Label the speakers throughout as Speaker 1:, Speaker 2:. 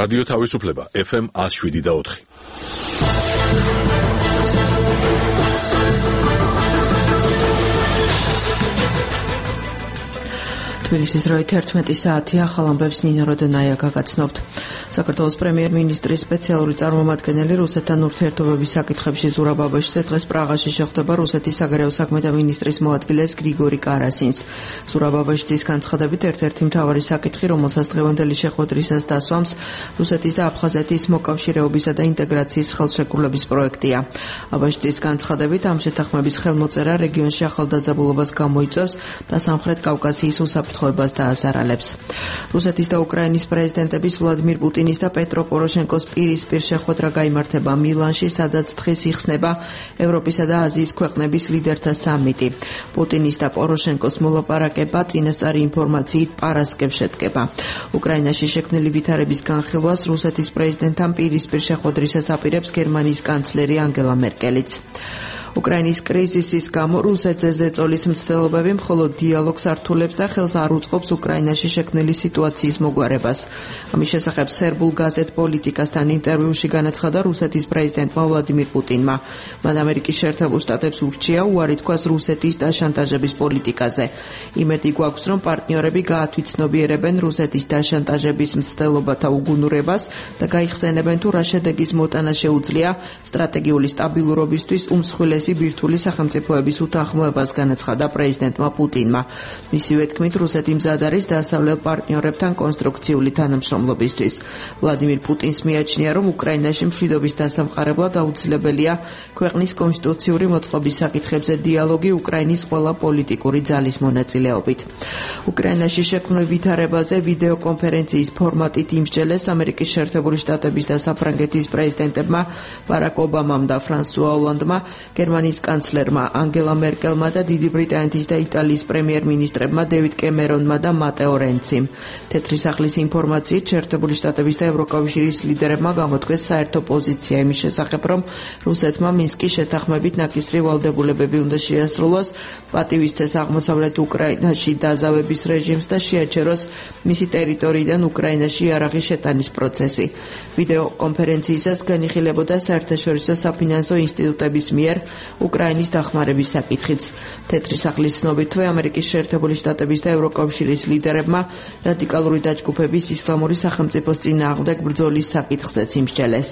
Speaker 1: რადიო თავისუფლება FM 107.4.
Speaker 2: თბილისის დროით 11 საათია, ახალ ამბებს ნინო როდონაია გაგაცნობთ. საქართველოს პრემიერ-მინისტრის სპეციალური წარმომადგენელი რუსეთთან ურთიერთობების საკითხებში ზურაბ აბაშიძე დღეს პრაღაში შეხვდება რუსეთის საგარეო საქმეთა მინისტრის მოადგილეს გრიგორი კარასინს. ზურაბ აბაშიძის განცხადებით ერთ-ერთი მთავარი საკითხი, რომელსაც დღევანდელი შეხვედრისას დასვამს, რუსეთის და აფხაზეთის მოკავშირეობისა და ინტეგრაციის ხელშეკრულების პროექტია. აბაშიძის განცხადებით, ამ შეთანხმების ხელმოწერა რეგიონში ახალდაძაბულობას გამოიწვევს და სამხრეთ კავკასიის უსაფრთხოებას დააზარალებს. რუსეთის და უკრაინის პრეზიდენტების ვლადიმირ პუტინის და პეტრო პოროშენკოს პირისპირ შეხვედრა გაიმართება მილანში, სადაც დღეს იხსნება ევროპისა და აზიის ქვეყნების ლიდერთა სამიტი. პუტინის და პოროშენკოს მოლაპარაკება წინასწარი ინფორმაციით პარასკევს შედგება. უკრაინაში შექმნილი ვითარების განხილვას რუსეთის პრეზიდენტთან პირისპირ შეხვედრისას აპირებს გერმანიის კანცლერი ანგელა მერკელიც. უკრაინის კრიზისის გამო რუსეთზე ზეწოლის მცდელობები მხოლოდ დიალოგს ართულებს და ხელს არ უწყობს უკრაინაში შექმნილი სიტუაციის მოგვარებას. ამის შესახებ სერბულ გაზეთ პოლიტიკასთან ინტერვიუში განაცხადა რუსეთის პრეზიდენტმა ვლადიმირ პუტინმა. მან ამერიკის შეერთებულ შტატებს ურჩია უარი თქვას რუსეთის დაშანტაჟების პოლიტიკაზე. იმედი გვაქვს, რომ პარტნიორები გაათვითცნობიერებენ რუსეთის დაშანტაჟების მცდელობათა უგუნურებას და გაიხსენებენ თუ რა შედეგის მოტანა შეუძლია სტრატეგიული სტაბილურობისთვის უმსხვილესი ბირთვული სახელმწიფოების უთანხმოებას, განაცხადა პრეზიდენტმა პუტინმა. მისივე თქმით, რუსეთი მზად არის დასავლელ პარტნიორებთან კონსტრუქციული თანამშრომლობისთვის. ვლადიმირ პუტინს მიაჩნია, რომ უკრაინაში მშვიდობის დასამყარებლად აუცილებელია ქვეყნის კონსტიტუციური მოწყობის საკითხებზე დიალოგი უკრაინის ყველა პოლიტიკური ძალის მონაწილეობით. უკრაინაში შექმნილ ვითარებაზე ვიდეო კონფერენციის ფორმატით იმსჯელეს ამერიკის შეერთებული შტატების და საფრანგეთის პრეზიდენტებმა ბარაკ ობამამ და ფრანსუა ოლანდმა, გერმანიის კანცლერმა ანგელა მერკელმა და დიდი ბრიტანეთის და იტალიის პრემიერ-მინისტრებმა დევიდ კემერონმა და მატეო რენციმ. თეთრი სახლის ინფორმაციით შეერთებული შტატების და ევროკავშირის ლიდერებმა გამოთქვეს საერთო პოზიცია იმის შესახებ, რომ რუსეთმა მინსკის შეთანხმებით ნაკისრი ვალდებულებები უნდა შეასრულოს, პატივისცეს აღმოსავლეთ უკრაინაში დაზავების რეჟიმს და შეაჩეროს მისი ტერიტორიიდან უკრაინაში იარაღის შეტანის პროცესი. ვიდეო კონფერენციისას განიხილებოდა საერთაშორისო საფინანსო ინსტიტუტების მიერ უკრაინის დახმარების საკითხიც. თეთრი სახლის ცნობითვე ამერიკის შეერთებული შტატების და ევროკავშირის ლიდერებმა რადიკალური დაჯგუფების ისლამური სახელმწიფოს წინააღმდეგ ბრძოლის საკითხზეც იმსჯელეს.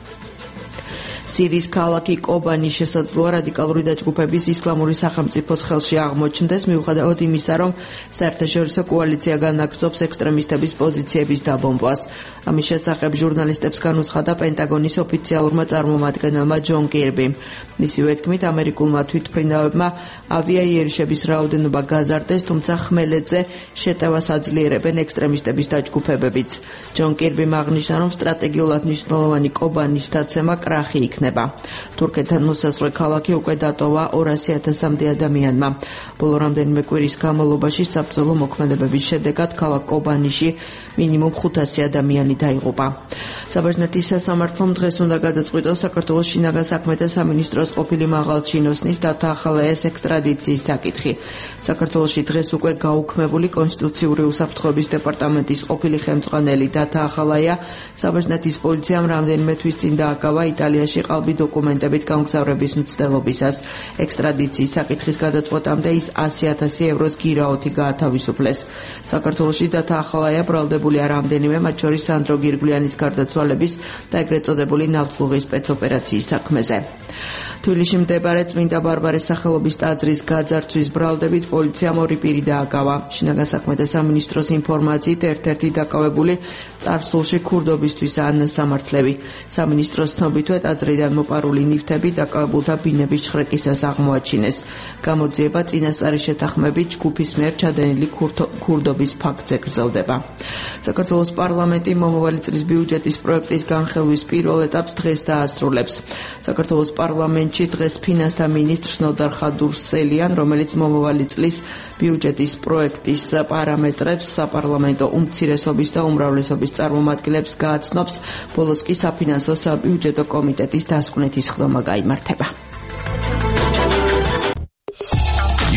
Speaker 2: სირიის ქალაქი კობანი შესაძლოა რადიკალური დაჯგუფების ისლამური სახელმწიფოს ხელში აღმოჩნდეს, მიუხედავად იმისა, რომ საერთაშორისო კოალიცია განაგრძობს ექსტრემისტების პოზიციების დაბომბვას. ამის შესახებ ჟურნალისტებს განუცხადა პენტაგონის ოფიციალურმა წარმომადგენელმა ჯონ კირბიმ. მისივე თქმით, ამერიკულმა თვითმფრინავებმა ავიაიერიშების რაოდენობა გაზარდეს, თუმცა ხმელეთზე შეტევას აძლიერებენ ექსტრემისტების დაჯგუფებებიც. ჯონ კირბიმ აღნიშნა, რომ სტრატეგიულად მნიშვნელოვანი კობანის დაცემა კრახი იქნება. თურქეთთან მოსაზღვრე ქალაქი უკვე დატოვა 200,000-მდე ადამიანმა. ბოლო რამდენიმე კვირის განმავლობაში საბრძოლო მოქმედებების შედეგად ქალაქ კობანიში მინიმუმ 500 ადამიანი დაიღუპა. საბერძნეთის სასამართლომ დღეს უნდა გადაწყვიტოს საქართველოს შინაგან საქმეთა სამინისტროს ყოფილი მაღალჩინოსნის დათა ახალაიას ექსტრადიციის საკითხი. საქართველოში დღეს უკვე გაუქმებული კონსტიტუციური უსაფრთხოების დეპარტამენტის ყოფილი ხელმძღვანელი დათა ახალაია საბერძნეთის პოლიციამ რამდენიმე თვის წინ დააკავა იტალიაში ყალბი დოკუმენტებით გამგზავრების მცდელობისას. ექსტრადიციის საკითხის გადაწყვეტამდე ის 100,000 ევროს გირაოთი გაათავისუფლეს. საქართველოში დათა ახალაია ბრალდებულია რამდენიმე, მათ შორის სანდრო გირგვლიანის გარდაცვალების და ეგრეთ წოდებული ნავთლუღის სპეცოპერაციის საქმეზე. თბილისში მდებარე წმინდა ბარბარეს სახელობის ტაძრის გაძარცვის ბრალდებით პოლიციამ 2 პირი დააკავა. შინაგან სამინისტროს ინფორმაციით ერთ-ერთი დაკავებული წარსულში ქურდობისთვის ანასამართლები. სამინისტროს ცნობითვე ტაძრიდან მოპარული ნივთები დაკავებულთა ბინების შხრეკისას აღმოაჩინეს. გამოძიება წინასწარი შეთანხმებით ჯგუფის მიერ ჩადენილი ქურდობის ფაქტზე გრძელდება. საქართველოს პარლამენტი მომავალი წლის ბიუჯეტის პროექტის განხილვის პირველ ეტაპს დღეს დაასრულებს. საქართველოს პარლამენტში დღეს ფინანსთა მინისტრს ნოდარ ხადურსელიან, რომელიც მომავალი წლის ბიუჯეტის პროექტის პარამეტრებს საპარლამენტო უმცირესობის და უმრავლესობის წარმომადგენლებს გააცნობს. ბოლოს კი საფინანსო საბიუჯეტო კომიტეტის დასკვნეთის ხდომა გაიმართება.
Speaker 3: You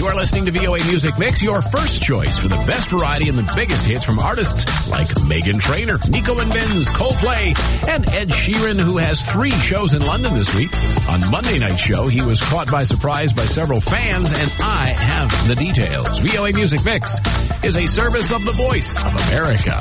Speaker 3: are listening to VOA Music Mix, your first choice for the best variety and the biggest hits from artists like Meghan Trainor, Nico and Benz, Coldplay, and Ed Sheeran, who has 3 shows in London this week. On Monday night's show, he was caught by surprise by several fans, and I have the details. VOA Music Mix is a service of the Voice of America.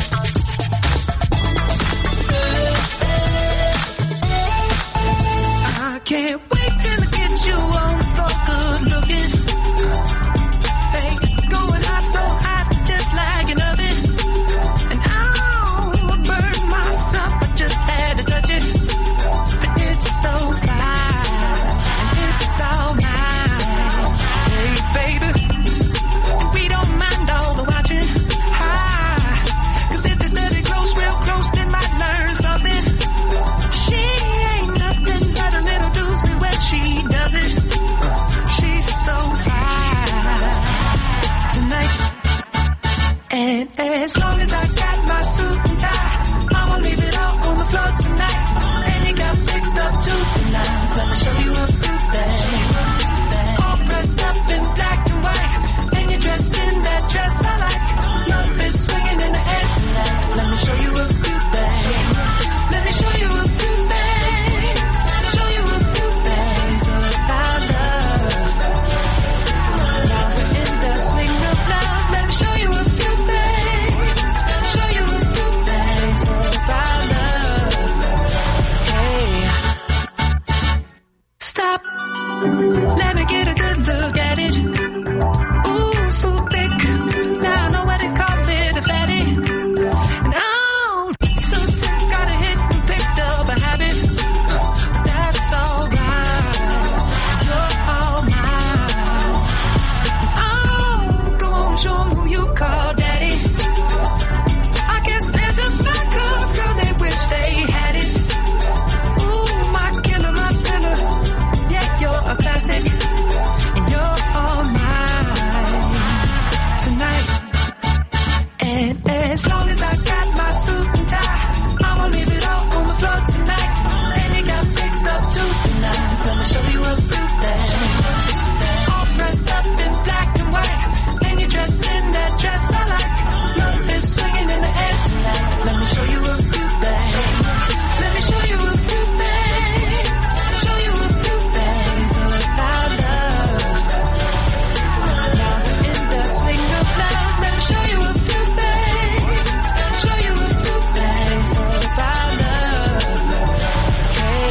Speaker 4: I can't wait till I get you on the floor, good looking. Hey, going hot, so hot, just like an oven. And I'll burn myself, I just had to touch it. But it's so fine, and it's all mine. Hey, baby, we don't mind all the watching. Cause if they study close, real close, they might learn something. She ain't nothing but a little doozy when she does it. She's so fine tonight. And as long as I got my suit and tie, I'ma leave it all on the floor tonight. And you got fixed up to the nines. Let me show you a few things. All dressed up in black and white, and you're dressed in that dress I like. Love is swinging in the air tonight. Let me show you a few things. Let me show you a few things. Show you a few things about love. Now we're in the swing of love. Let me show you a few things. Show you a few things about love. Hey, stop. Let me get a good look at it. Ooh, so thick. Now I know what they call it, a fatty. And oh, so sick, got a hit and picked up a habit. That's alright, 'cause you're all mine. Oh, go on, show 'em who you call daddy. I guess they're just like us, girl, they wish they had it. Ooh, my killer, my thriller. Yeah, you're a classic, and you're all mine tonight. And as long as I got my suit and tie, I'ma leave it all on the floor tonight. And you got fixed up to the nines. Let me show you a few things. All dressed up in black and white, and you're dressed in that dress I like. Love is swinging in the air tonight. Let me show you a few things. Let me show you a few things. Show you a few things about love. Now we're in the swing of love. Let me show you a few things. Show you a few things about love. Hey,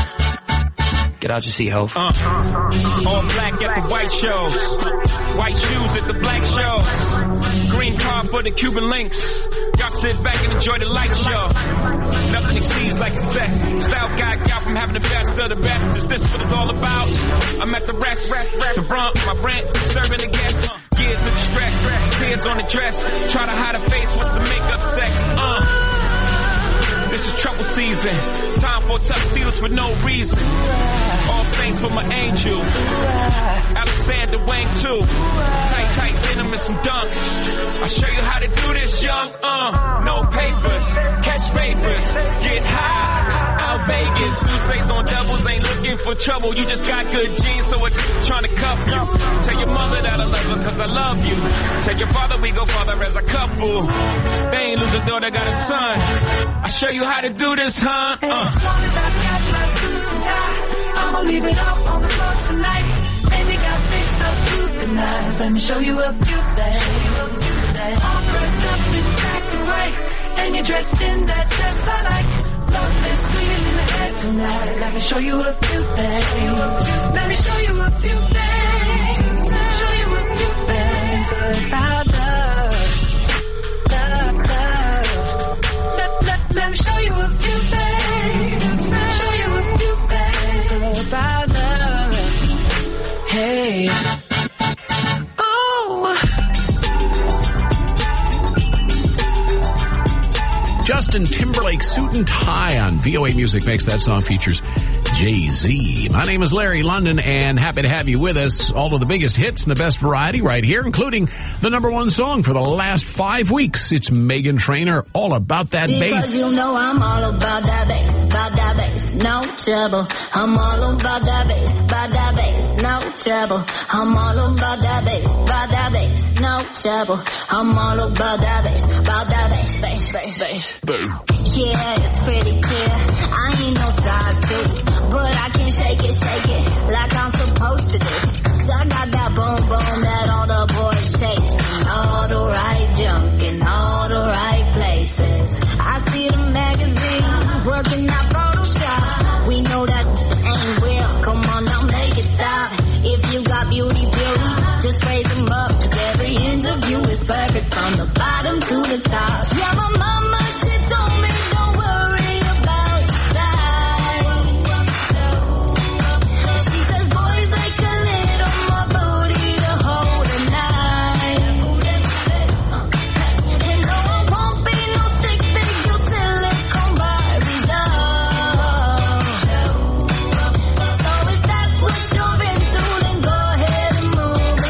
Speaker 5: Get out your seat, ho.
Speaker 6: All black at the white shows. White shoes at the black shows. Green car for the Cuban links. Y'all sit back and enjoy the light show. Nothing exceeds like excess. Style got from having the best of the best. Is this what it's all about? I'm at the rest. The rump, my rent, serving the guests. Years of distress, tears on the dress. Try to hide a face with some makeup sex. This is trouble season. Time for tuxedos for no reason. All saints for my angel. Alexander Wang too. Tight denim and some dunks. I'll show you how to do this, young. No papers, catch papers, get high. Out Vegas, Sousa's on doubles, ain't looking for trouble. You just got good genes, so it trying to cuff you. Tell your mother that I love her, cause I love you. Tell your father we go farther as a couple. They ain't lose a daughter, got a son. I'll show you how to do this, huh?
Speaker 4: As long as I got my suit and tie, I'ma leave it all on the floor tonight. And you got fixed up to the nines. Let me show you a few things. All dressed up in black and white, and you're dressed in that dress I like. Love is swinging in the air tonight. Let me show you a few things. Let me show you a few things. Show you a few things about love. Let me show you a few things. Show you a few things about love. Hey. Oh.
Speaker 3: Justin Timberlake, Suit and Tie on VOA Music Mix. That song features Jay-Z. My name is Larry London, and happy to have you with us. All of the biggest hits and the best variety right here, including the number one song for the last 5 weeks. It's Meghan Trainor, All About That Bass.
Speaker 7: Because you know I'm all about that bass, no trouble. I'm all about that bass, no trouble. I'm all about that bass, no trouble. I'm all about that bass, bass. Yeah, it's pretty clear. I ain't no size 2, but I can shake it like I'm supposed to do. 'Cause I got that boom boom that all the boys chase, and all the right junk in all the right places. I see the magazines working out Photoshop. We know that ain't real. Come on now, make it stop. If you got beauty, just raise them up. 'Cause every inch of you is perfect from the bottom to the top. Yeah, my mama, she told me don't worry about your size. She says boys like a little more booty to hold at night. And no, I won't be no stick figure silicone Barbie doll. So if that's what you're into, then go ahead and move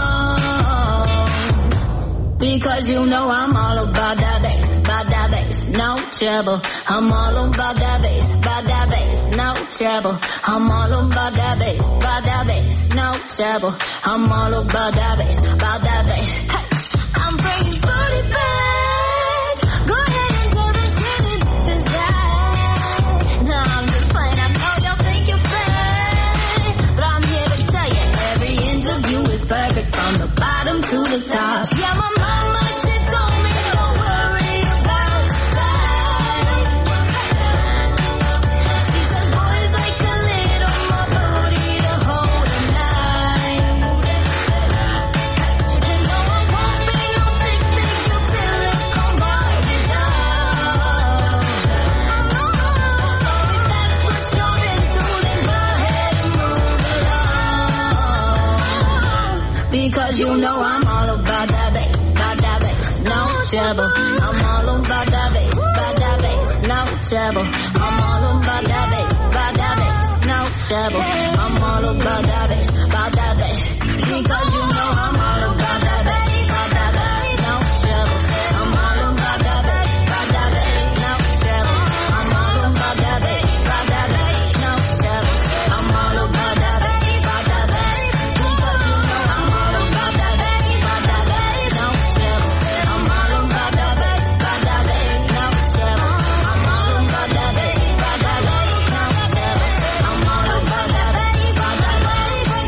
Speaker 7: along. Because you know I'm all about that bass, no trouble. I'm all about that bass, no trouble. I'm all about that bass, no trouble. I'm all about that bass, Hey, I'm bringing booty back. Go ahead and tell them skinny bitches that. No, I'm just playing. I know y'all think you're fat, but I'm here to tell you every inch of you is perfect from the bottom to the top. Yeah, my mama, she told me don't worry about your size. She says boys like a little more booty to hold at night. And no, I won't be no stick figure silicone Barbie doll. So if that's what you're into, then go ahead and move along. Because you know I'm all about that bass, no trouble. I'm all about that bass, no trouble. I'm all about that bass, no trouble. I'm all about that bass, because you know I'm all about that bass, no trouble. I'm all about that bass, no trouble. I'm all about that bass, no trouble. I'm all about that bass, because you know I'm all about that bass, no trouble. I'm all about that bass, no trouble. I'm all about that bass, no trouble. I'm all about that bass,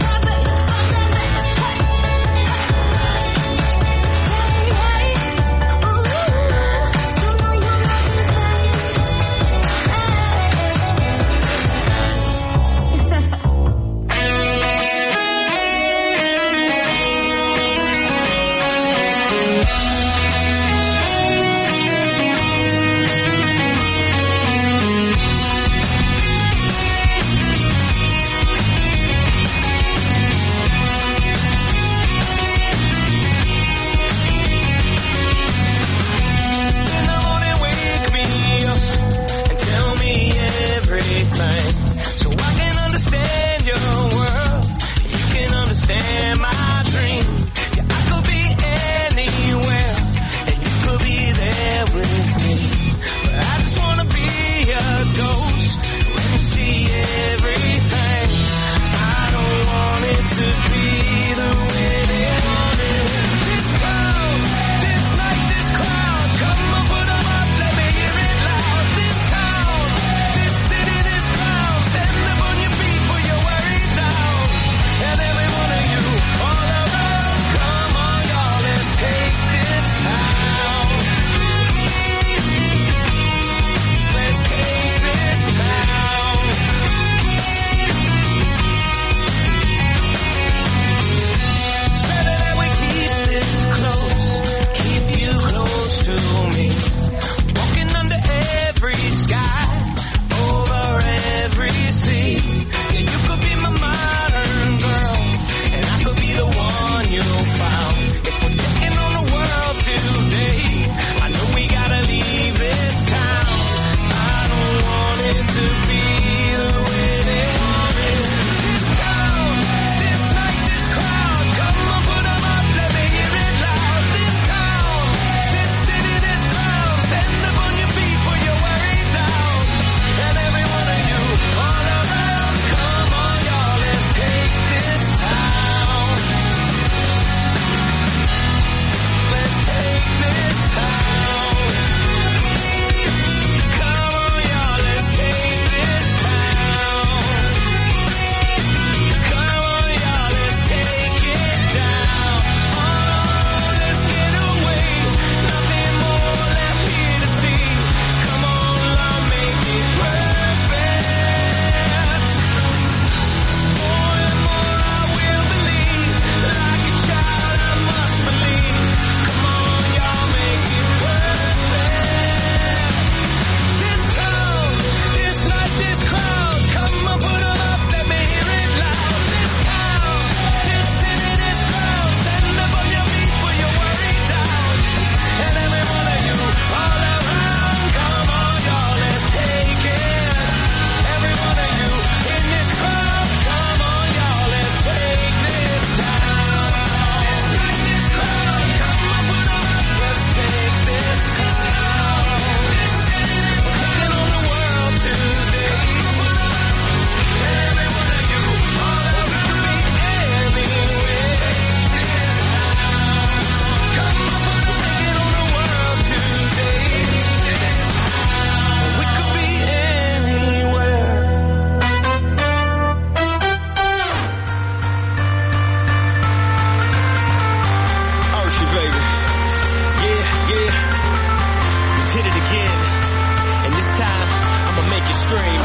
Speaker 6: scream.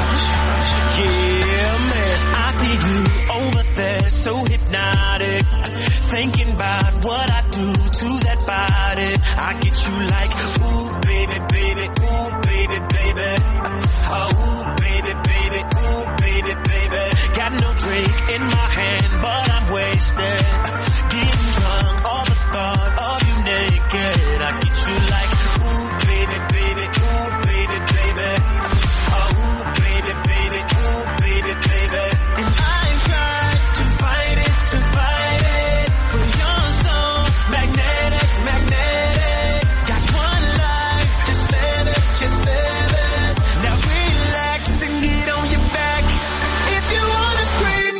Speaker 6: Yeah, man. I see you over there, so hypnotic. Thinking about what I do to that body. I get you like, ooh, baby, baby, ooh, baby, baby. Ooh, baby, baby, ooh, baby, baby. Got no drink in my hand, but I'm wasted. Getting drunk, all the thought of you naked. I get you like, ooh, baby, baby, ooh, baby, baby. Ooh, baby, baby, ooh, baby, baby. And I ain't tried to fight it, but you're so magnetic, magnetic. Got one life, just live it, just live it. Now relax and get on your back. If you wanna scream,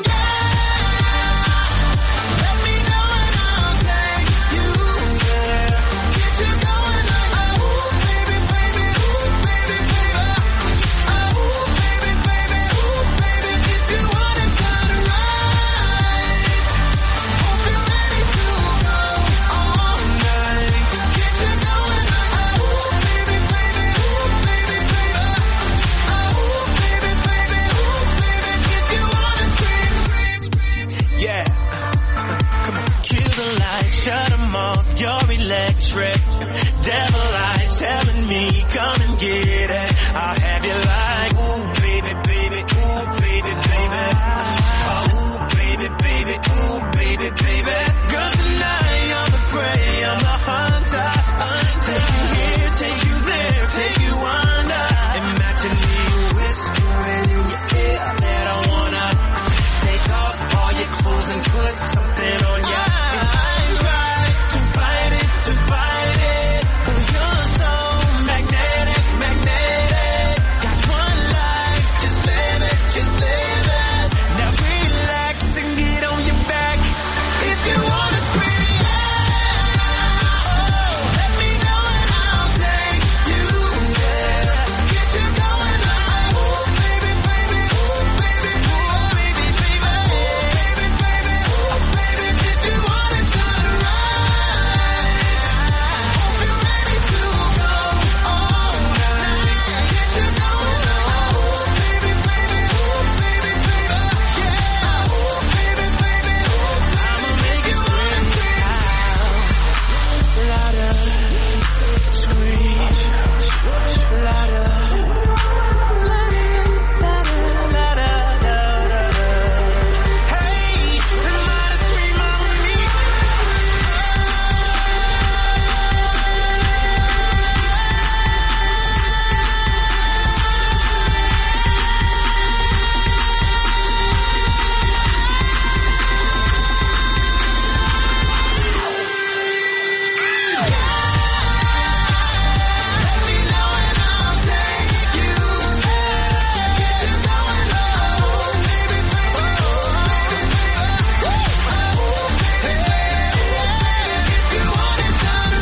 Speaker 6: yeah, let me know and I'll take you there. Get you going like, oh, baby, baby, ooh, baby, baby. Oh, baby, baby, ooh, baby. If you want it done right, hope you're ready to go all night. Get you going like, oh, baby, baby, ooh, baby, baby. Oh, baby, baby, ooh, baby. If you wanna scream, scream, scream. Yeah. Come on. Kill the lights, shut them off, you're electric. Devil eyes telling me, come and get it. I'll have you like, ooh, baby, baby, ooh, baby, baby. Ooh, baby, baby, ooh, baby, baby. Girl, tonight you're the prey, I'm the hunter. Take you here, take you there, take you under. Imagine me whispering in your ear that I wanna take off all your clothes and put something on ya. And I ain't tried to fight it, but you're so magnetic, magnetic. Got one life, just live it, just live it. Now relax and get on your back. If you wanna scream, oh, let me know and I'll take you there. Get you going like, oh, baby, baby, oh, baby, oh, baby, baby, oh, baby, baby, oh, baby. If you want it done right, hope you're ready to go all night. Get you going like, oh, baby, baby, oh, baby, baby, yeah, oh, baby, baby, oh, I'ma make it scream out, louder, scream, louder, louder, louder. Hey, somebody scream out with me. Let me know and I'll take you there. Get you going like, oh, baby, baby, oh, baby, baby. If you want it done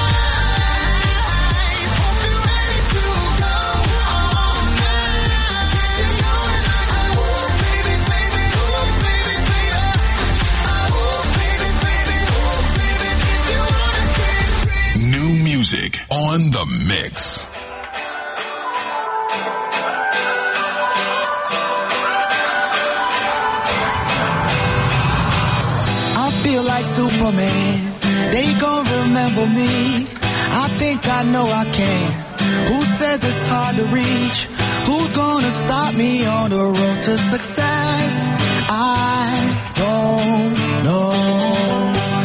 Speaker 6: right, hope you're ready to go all night. Get you going like, oh, baby, baby, oh, baby, baby. Oh, baby, baby, oh, baby. If you wanna scream, scream.
Speaker 1: New music on the mix.
Speaker 8: I feel like Superman. They gon' remember me. I think I know I can. Who says it's hard to reach? Who's gonna stop me on the road to success? I don't know.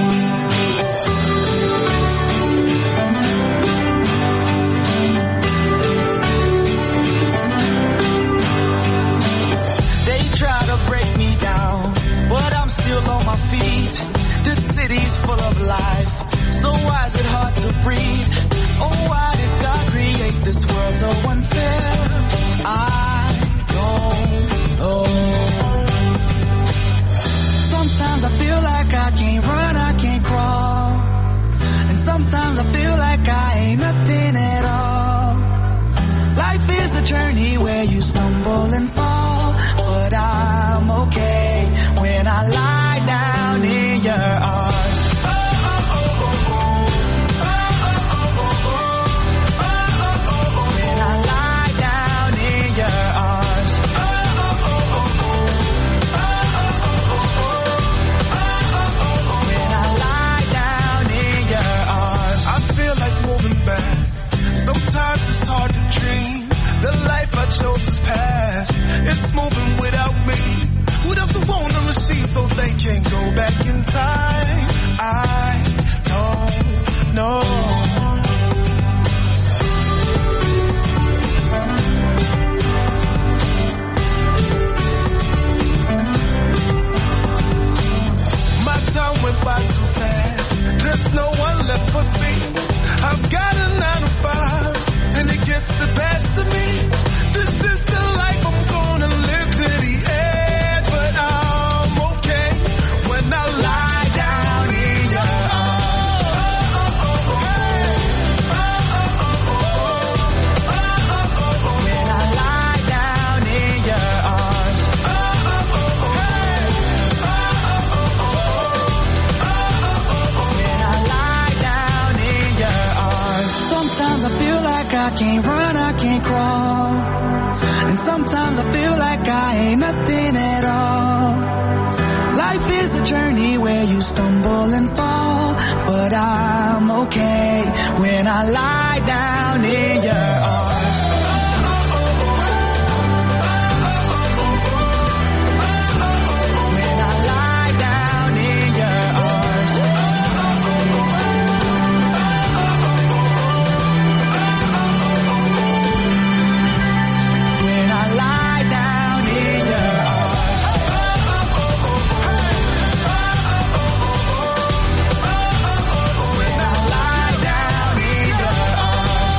Speaker 8: They try to break me down, but I'm still on my feet. This city's full of life, so why is it hard to breathe? Oh, why did God create this world so unfair? I don't know. Sometimes I feel like I can't run, I can't crawl. And sometimes I feel like I ain't nothing at all. Life is a journey where you stumble and fall, but I'm okay when I lie down in your arms. When I lie down in your
Speaker 9: go back in time, I don't know. My time went by too fast. There's no one left but me. I've got a 9 to 5, and it gets the best of me. This is the life I'm gonna live to the end, but I'm okay when I lie down in your arms. When I lie down in your arms. When I lie down in your arms. Sometimes I feel like I can't run, I can't crawl. And sometimes I feel like I ain't nothing at all. Life is a journey where you stumble and fall, but I'm okay when I lie down in your arms. When I lie down in your arms. When I lie down in your arms. When I lie down in your arms.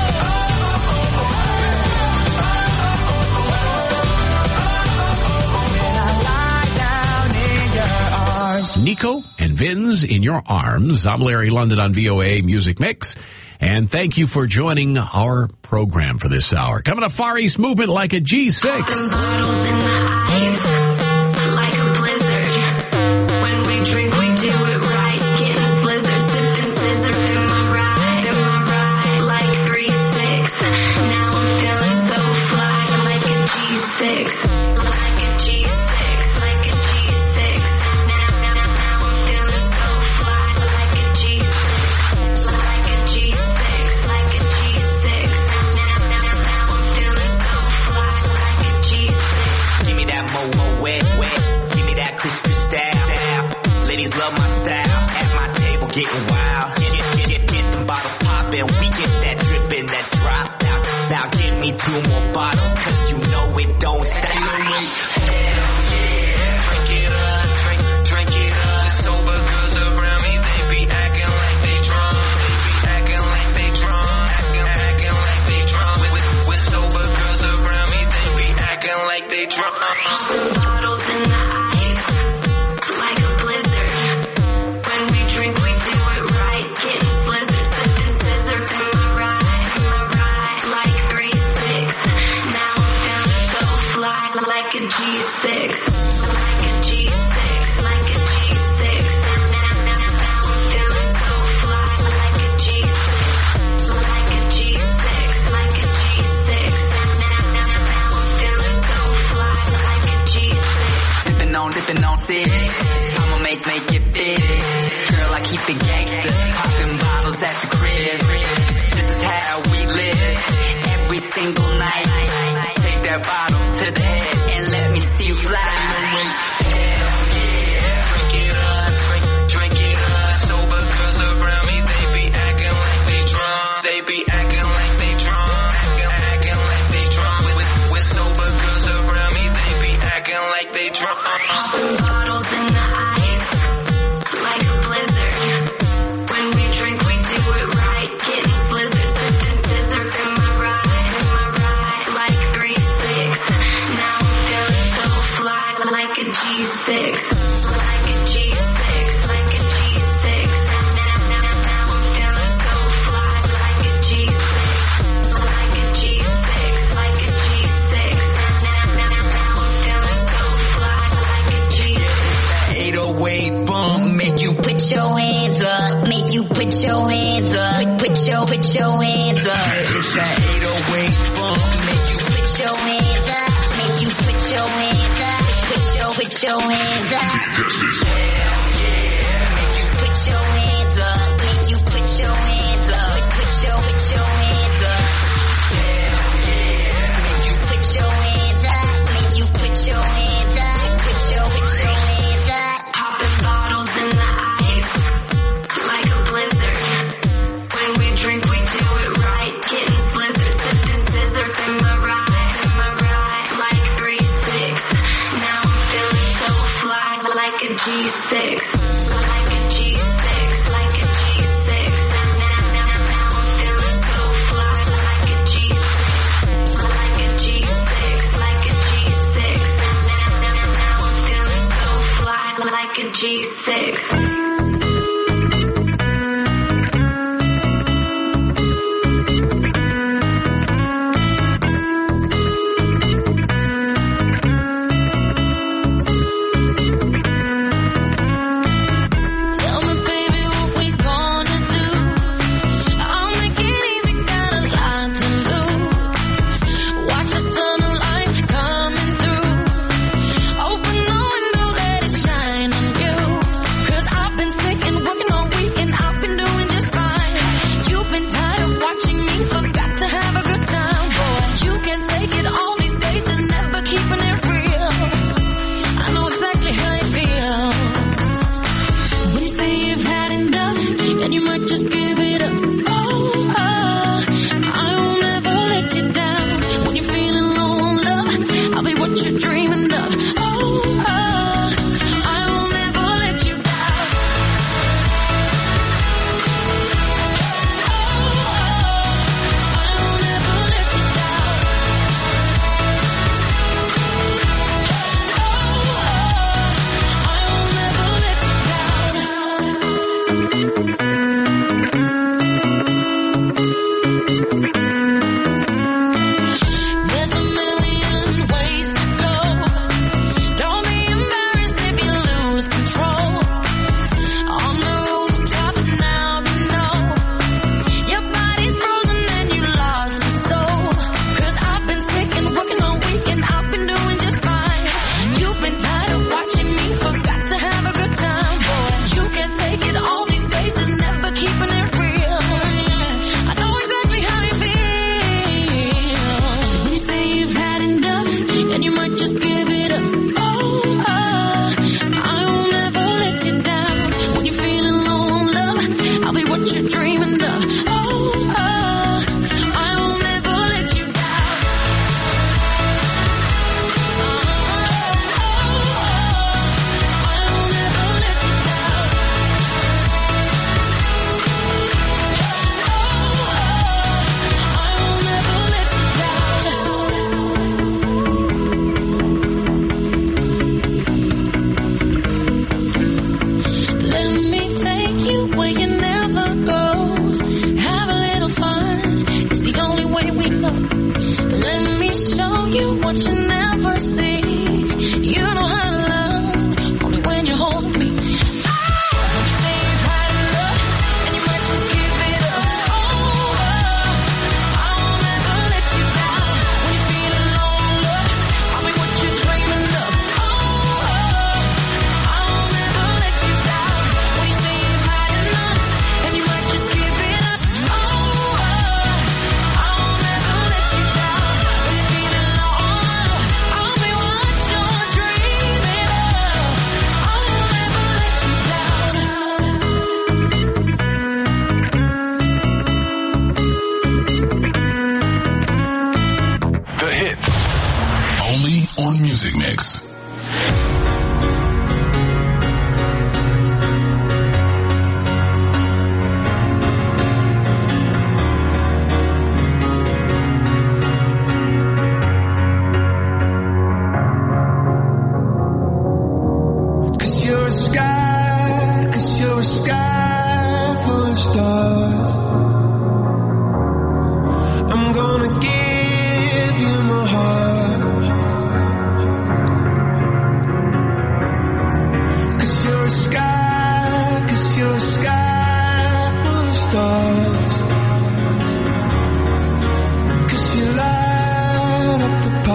Speaker 9: When I lie down in your arms.
Speaker 3: Nico and Vinz in your arms. I'm Larry London on VOA Music Mix. And thank you for joining our program for this hour. Coming up, Far East Movement like a G6.
Speaker 10: Bottles in the ice, like a blizzard. When we drink, we do it right. Getting slizzard, sipping scissor. Am I right? Like 3-6. Now I'm feeling so fly, like a G6. Like a G6, like a G6. Now I'm feeling so fly, like a G6. Like a G6, like a G6. Now I'm feeling so fly, like a G6.
Speaker 11: Give me that mo wet. Give me that Christmas style. Ladies love my style. At my table getting wild. Get them bottles poppin'. We get that drippin', that drop. Now give me 2 more bottles, cause you know it don't stop. Hell yeah. Drink it up. Sober girls around me, they be acting like they drunk. Acting like they drunk. With sober girls around me, they be acting like they drunk.
Speaker 10: Bottles in the ice, like a blizzard. When we drink, we do it right. Getting slizzard, sipping scissor. Am I right? Like 3-6. Now I'm feeling so fly, like a G6. Like a G6, like a G6. Now I'm feeling so fly, like a G6. Like a G6, like a G6. Now I'm feeling so fly, like a G6.
Speaker 11: Dipping on six. I'ma make it big. Girl, I keep it gangsta. Popping bottles at the crib. This is how we live. Every single night. Take that bottle to the head and let me see you fly. Hell yeah. Drink it up. Sober girls around me, they be acting like they drunk. They be acting like they drunk. Acting like they drunk. With sober girls around me, they be acting like they drunk.
Speaker 10: Bottles in the ice, like a blizzard. When we drink, we do it right. Getting slizzard, sipping scissor. Am I right? Like 3-6. Now I'm feeling so fly, like a G6. Like a G6, like a G6. Now I'm feeling so fly, like a G6. Like a G6, like a G6. Now I'm feeling so fly, like a G6.
Speaker 11: 808 bump, make you put your hands up. Make you put your hands up. Put your hands up. It's that 808 bump, make you put your hands up. Make you put your hands up. Put your hands up. Hell yeah. Make you put your hands up. Make you put your hands up. Put your hands up. Hell yeah. Make you put your hands up. Make you put your hands up. Put your hands up.
Speaker 10: Popping bottles G6. Like a G6. Like a G6. Now I'm feeling so fly. Like a G6. Like a G6. Like a G6. Now I'm feeling so fly. Like a G6.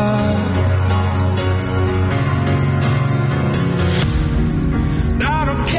Speaker 12: I don't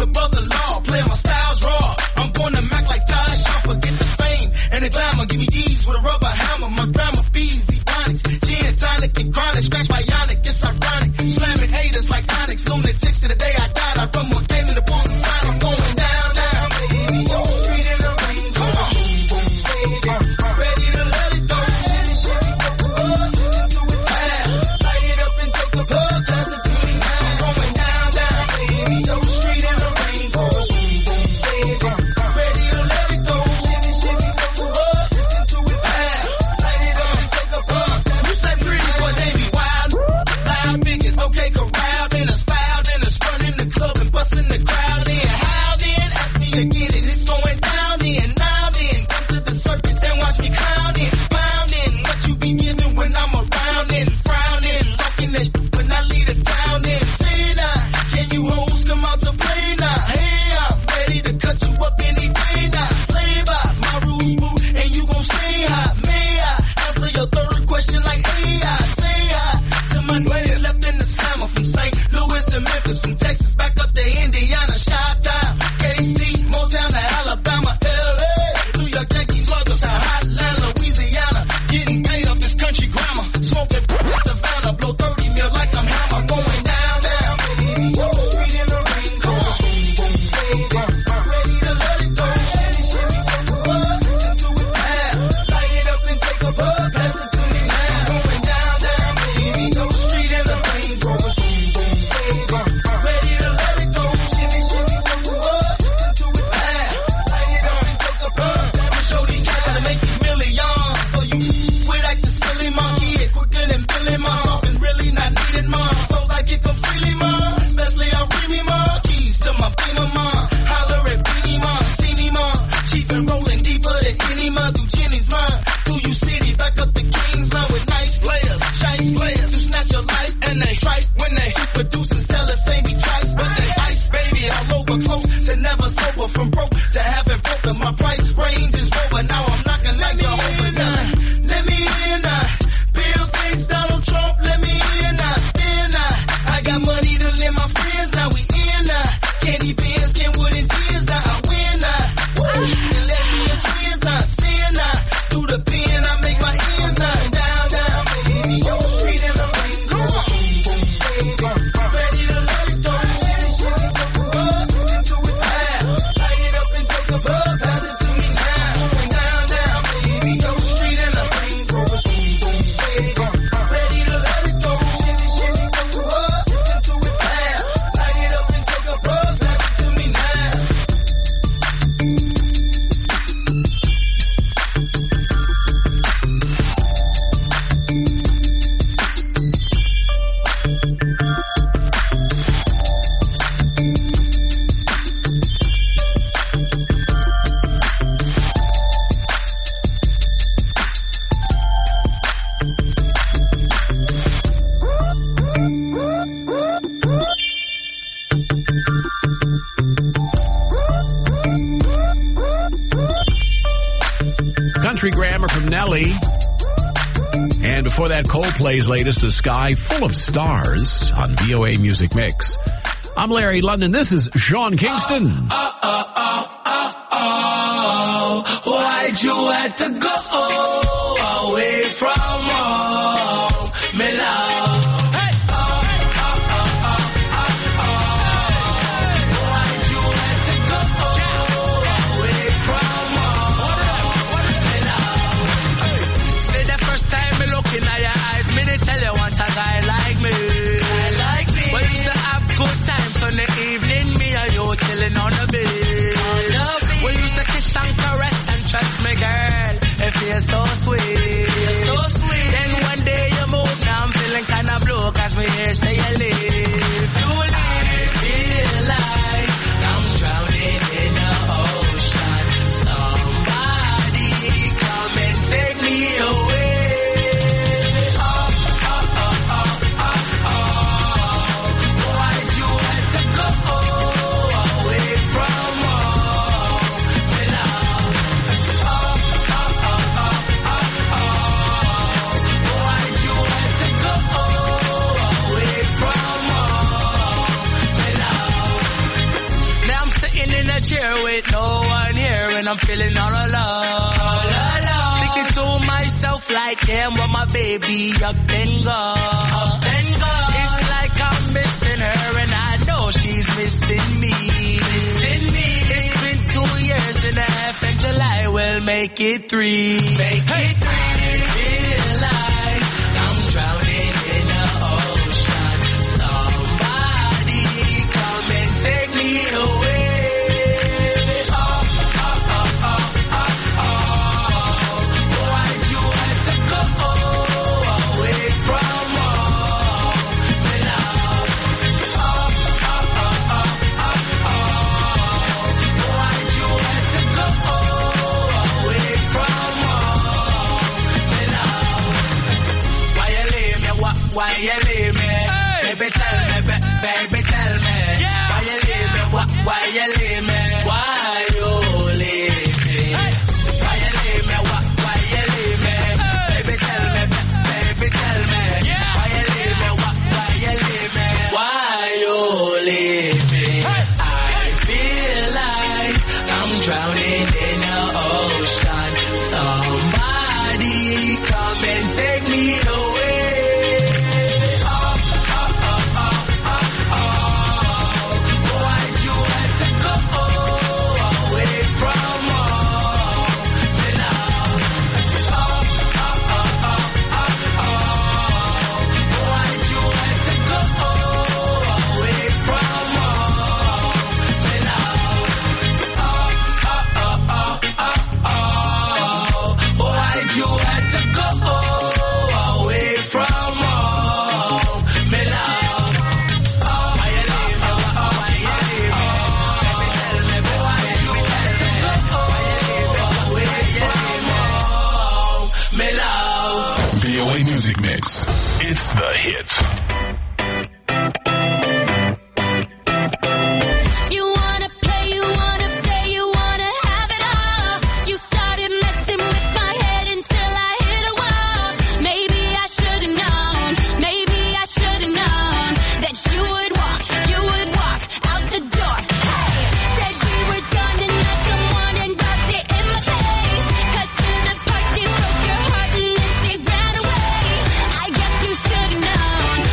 Speaker 12: above the law. Playing my styles raw. I'm born to Mac like Tosh. I'll forget the fame and the glamour. Give me these with a rubber hammer. My grandma feeds Ebonics, gin, tonic, and chronic. Scratch bionic, it's ironic. Slamming haters like Onyx. Lunatics to the day I died. I run more game than the Bulls and Sonics. I'm going down, down, baby. Street in the rain. Come on. Ready to let it go. Listen to it loud. Light it up and take a bug. Pass it to me now. I'm going down, down, baby. Street in the rain. Ready to let it go. Listen to it loud. Light it up and take a bug. You say pretty boys ain't be wild. Loud biggest, okay, corralled in a spiled in a front in the club and busting the crowd in. How then? Ask me again and it's going down in. Now then, come to the circus and watch me clowning. Clowning, what you be giving when I'm around and frowning. Talking that shit when I leave the town in. Say now, can you hoes come out to play now? Hey, I'm ready to cut you up any day now. Play by my rules, smooth, and you gon' stay high. May I answer your third question like AI? Say hi to my niggas left in the slammer. From St. Louis to Memphis, from Texas back up to Indiana, Chi-Town, KC, Motown to Alabama, LA, New York Yankees, Sluggers to Hotland, Louisiana. Getting paid off this country grammar. Smoking Savannah, blow 30 mil like I'm Hammer. Going down, down, baby. Street in the rain. Come on. Ready to let it go. Listen to it loud. Light it up and take a bug. Pass it to me now. Going down, down, baby. Street in the rain. Ready to let it go. Listen to it loud. Light it up and take a bug. I'ma show these cats how to make these millions. So you quit like the silly monkey. Hit quicker than Billy Mom. Talking really not needed, mom. Those I get them freely, mom. Especially I free me, mom. Keys to my beamer, mom. Holler at Beanie, mom. See me, mom. Chief and rolling deeper than any mom. Through Jenny's mind. Through you city, back up the King's line with nice players. Shy slayers who snatch your life and they tripe when they produce and sell it. Say me twice, but they ice, baby. All over close to never sober. From broke to having brokers. My price range is lower. Now I'm knocking like Jehovah. Let me in now. Bill Gates, Donald Trump, let me in now. Spin now. I got money to lend my friends. Now we in now. Candy Benz, Kenwood and tears. Now I win now. And let me in twins now. Sin now. Through the pen, I make my ends now. Down, down, baby. Street in the rain. Come on. Ready to let it go. Listen to it loud. Light it up and take a bug. Pass it to me now. Going down, down, baby. Street in the rain. Ready to let it go. Listen to it loud. Light it up and take a bug. Pass it to me now.
Speaker 3: Country Grammar from Nelly. And before that, Coldplay's latest, The Sky Full of Stars, on VOA Music Mix. I'm Larry London. This is Sean Kingston.
Speaker 13: Why'd you have to go away from home, me love?
Speaker 14: Tell you once a guy like me. Well, used to have good times on the evening. Me and you chilling on the beach. We used to kiss and caress and trust me, girl. It feels so sweet. Then one day you move, now I'm feeling kinda blue. Cause we hear say you leave. You leave. Feel like I'm drowning in the ocean. Somebody come and take me away. From chair with no one here and I'm feeling all alone. Thinking to myself like, damn, what my baby up and gone. It's like I'm missing her and I know she's missing me. It's been 2 years and a half and July will make it 3. I feel like I'm drowning in the ocean. Somebody come and take me away. Why'd you have to go away from home, my love? Why'd you have to go away from home, my love? Why you leave me? Why you leave me? Baby, tell me, baby, tell me. Why you leave me? Why you leave me? Why you leave me? Why you leave me? Why you leave me? Baby, tell me, baby, tell me. Why you leave me? Why you leave me? Why you leave me? I feel like I'm drowning in the ocean. Somebody come and take me away. Why'd you have to go away from home, my love? Why'd you have to go away from home, my love? Why'd you have to go away from home, my love? Why you leave me? Why you leave me? Baby, tell me, why'd you have to go away from home, my love?
Speaker 1: VOA Music Mix. It's the hits.
Speaker 10: You wanna play, you wanna stay, you wanna have it all. You started messing with my head until I hit a wall. Maybe I should've known, maybe I should've known that you would walk out the door. Hey, said we were done and met someone and rubbed it in my face. Cut to the part, she broke your heart and then she ran away. I guess you should've known,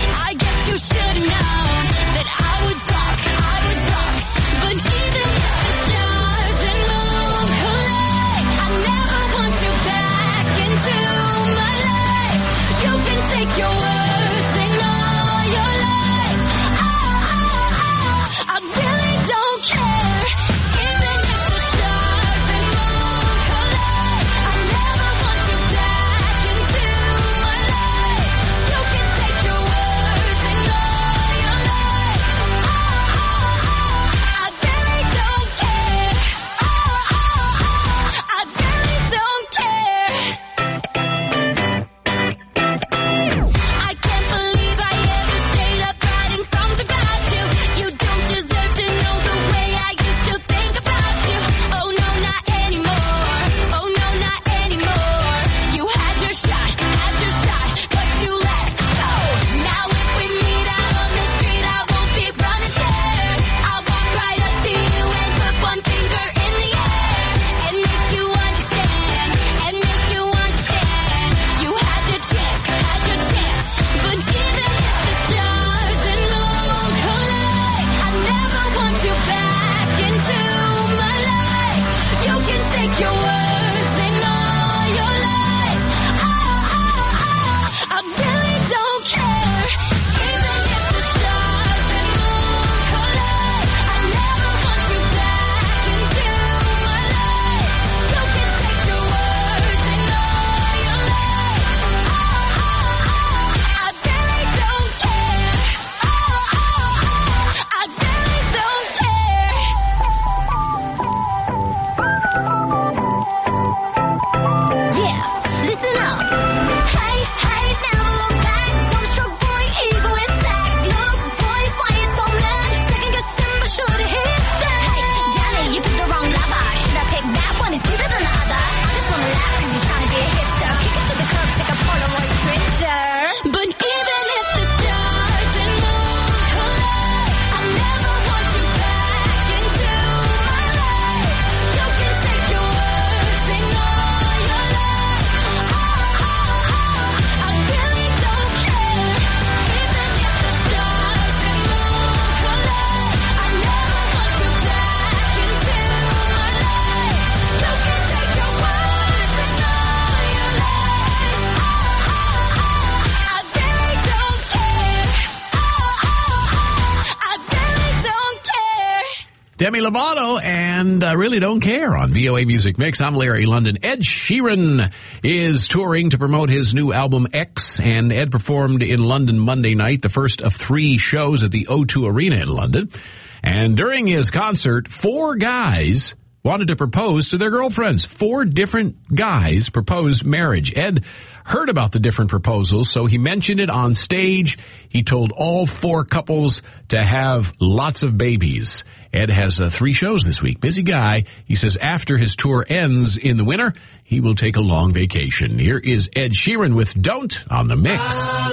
Speaker 3: Demi Lovato and Really Don't Care on VOA Music Mix. I'm Larry London. Ed Sheeran is touring to promote his new album X, and Ed performed in London Monday night, the first of 3 shows at the O2 Arena in London. And during his concert, 4 guys wanted to propose to their girlfriends. 4 different guys proposed marriage. Ed heard about the different proposals, so he mentioned it on stage. He told all 4 couples to have lots of babies. Ed has 3 shows this week. Busy guy. He says after his tour ends in the winter, he will take a long vacation. Here is Ed Sheeran with Don't on the Mix.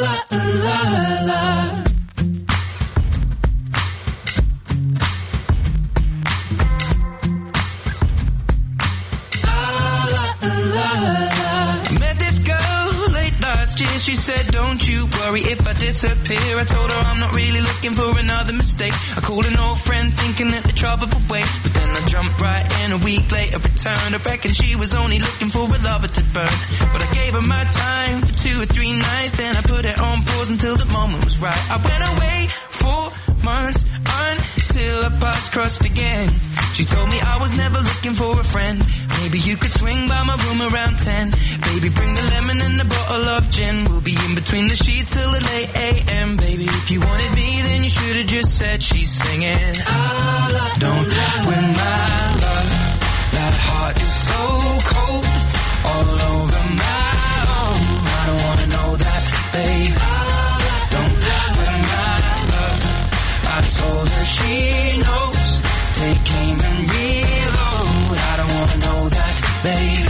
Speaker 8: She said, don't you worry if I disappear. I told her I'm not really looking for another mistake. I called an old friend thinking that the trouble would wait, but then I jumped right in. A week later returned. I reckon she was only looking for a lover to burn, but I gave her my time for 2 or 3 nights. Then I put it on pause until the moment was right. I went away 4 months until our paths crossed again. She told me I was never looking for a friend. Maybe you could swing by my room around 10. Baby, bring the lemon and a bottle of gin. We'll be in between the sheets till the late a.m. Baby, if you wanted me, then you should have just said she's singing. Don't win my love. That heart is so cold, all over my own. I don't wanna know that, babe. Don't win my love. I told her she knows. Take aim and reload. I don't wanna know that, babe.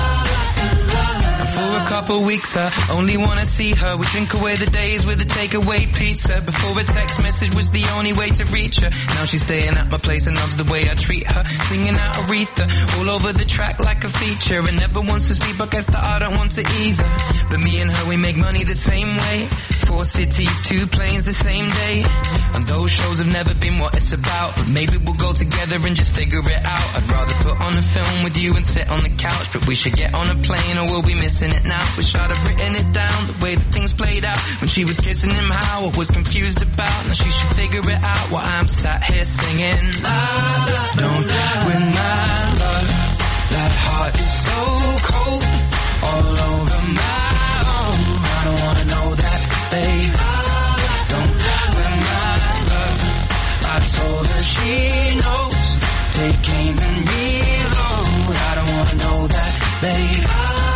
Speaker 8: For a couple weeks I only wanna see her. We drink away the days with a takeaway pizza. Before a text message was the only way to reach her. Now she's staying at my place and loves the way I treat her. Singing out Aretha all over the track like a feature. And never wants to sleep, I guess that I don't want to either. But me and her, we make money the same way. 4 cities, 2 planes the same day. And those shows have never been what it's about, but maybe we'll go together and just figure it out. I'd rather put on a film with you and sit on the couch, but we should get on a plane or we'll be missing it now. Wish I'd have written it down, the way that things played out. When she was kissing him, how I was confused about. Now she should figure it out while I'm sat here singing. Don't win my love. That heart is so cold, all over my own. I don't wanna know that, babe. Don't win my love. I told her she knows. Take aim and reload. I don't wanna know that, babe.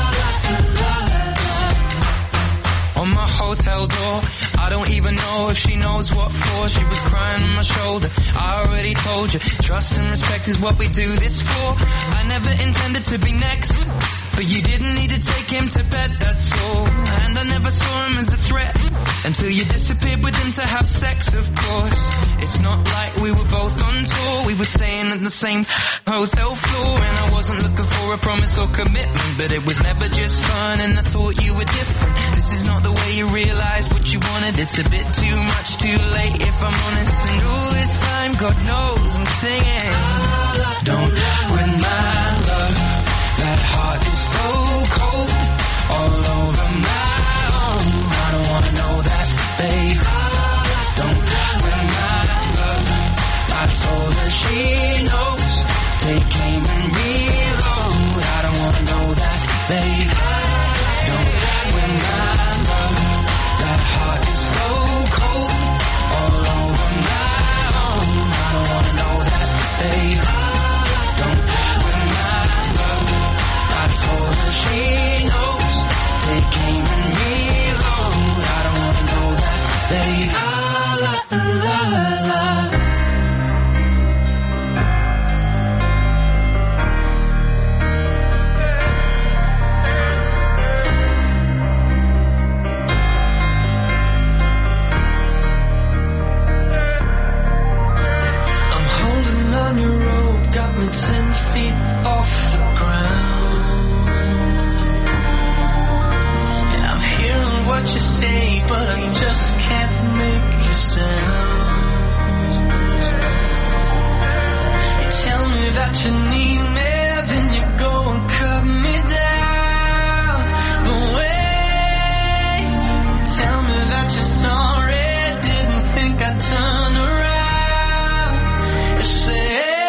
Speaker 8: On my hotel door, I don't even know if she knows what for. She was crying on my shoulder. I already told you, trust and respect is what we do this for. I never intended to be next, but you didn't need to take him to bed, that's all. And I never saw him as a threat until you disappeared with him to have sex, of course. It's not like we were both on tour. We were staying at the same hotel floor. And I wasn't looking for a promise or commitment, but it was never just fun and I thought you were different. This is not the way you realize what you wanted. It's a bit too much, too late if I'm honest. And all this time, God knows I'm singing. Don't win my love. That heart is so cold, all over my own. I don't wanna know that, babe. Don't win my love. I told her she knows. Take aim and reload. I don't wanna know that, babe. Don't win my love. That heart is so cold, all over my own. I don't wanna know that, babe. Don't win my love. I told her she knows. Take aim and reload. I don't wanna know that, babe.
Speaker 13: I'm holding on your rope, got me 10 feet off the ground. And I'm hearing what you say, but I just can't make a sound. You tell me that you need me, then you go and cut me down. But wait, tell me that you're sorry, didn't think I'd turn around. You say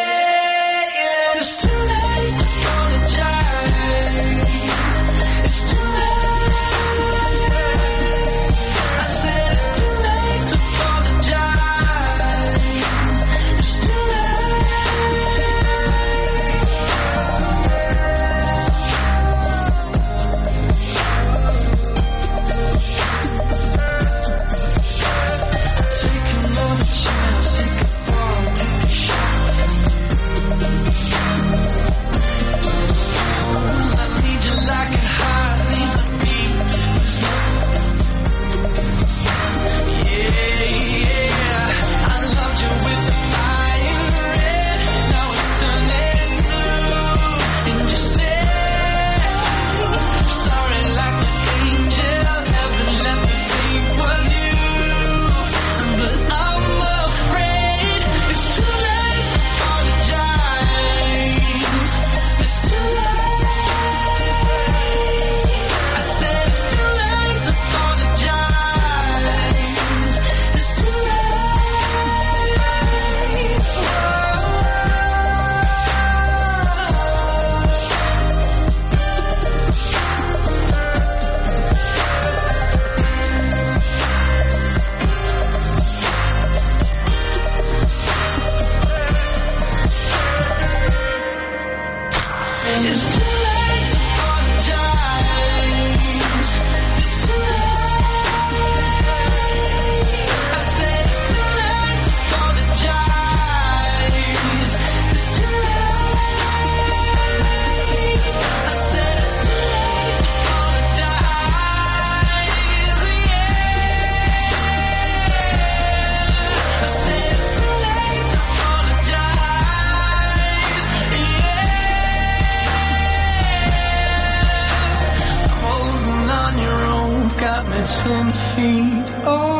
Speaker 13: 10 feet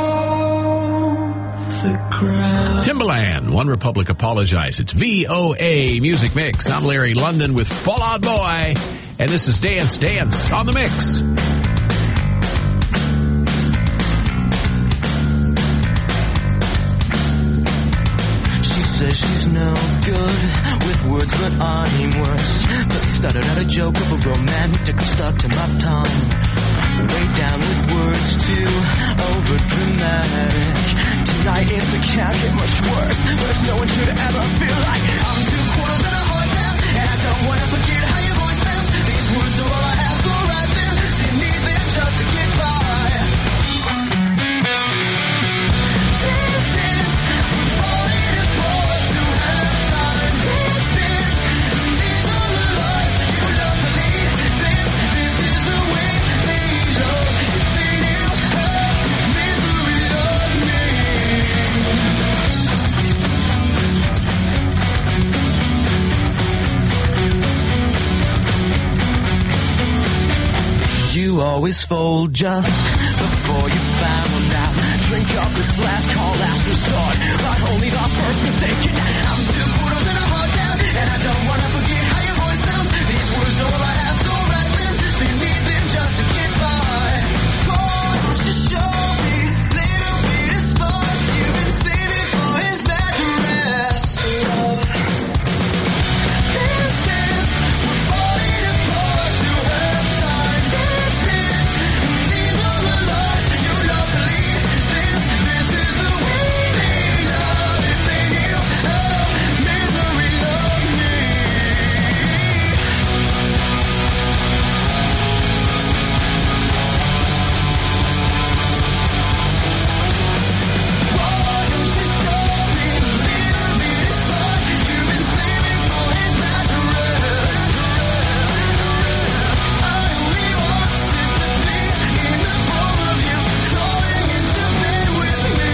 Speaker 13: off the ground.
Speaker 3: Timbaland, One Republic Apologize. It's VOA Music Mix. I'm Larry London with Fall Out Boy, and this is Dance Dance on the Mix.
Speaker 15: Says she's no good with words, but I'm worse. But started out a joke of a romantic stuck to my tongue. Way down with words too over dramatic. Tonight it's it can't get much worse, but no one should ever feel like I'm 2 quarters and a heart down, and I don't want to forget how your voice sounds. These words are all I have, so write them. So you need them just to get by. Dance, dance, we're falling apart. You always fold just before you found out. Drink up, it's last call, last resort, but only the first mistake. I'm 2 quarters and a heart down, and I don't want to forget how your voice sounds. These words are all I have, so write them. So you need them just to get by. Won't you show me little bit of spark you've been saving for his bad dress? Dance, dance, we're falling apart to have time. Dance, dance, these are the lies you love to lead. This is the way they love. If they knew how misery loved me. Why don't you show me a little bit of spark you've been saving for his mattress? I only want sympathy in the form of you crawling into bed with me.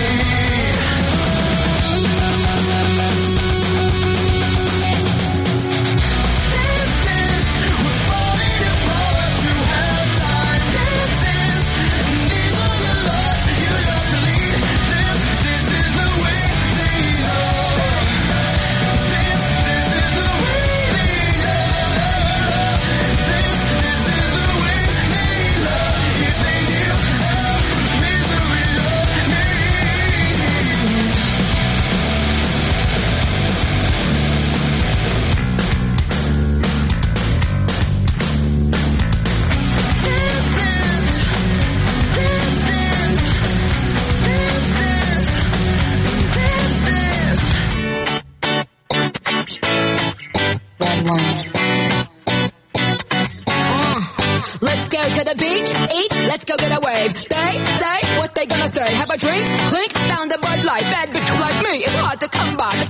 Speaker 15: Dance, dance, we're falling apart to have time. Dance, dance, these are the lies you love to lead. Dance, this is the way they love. Dance, this is the way they love. Dance, this is the way they love. If they knew how misery loved me. Dance, dance, dance, dance, dance, dance, dance, dance.
Speaker 16: Red wine. Let's go to the beach, eat, let's go get a wave. They say what they gonna say. Have a drink, clink, found a Bud Light. Bad bitch like me, it's hard to come by. The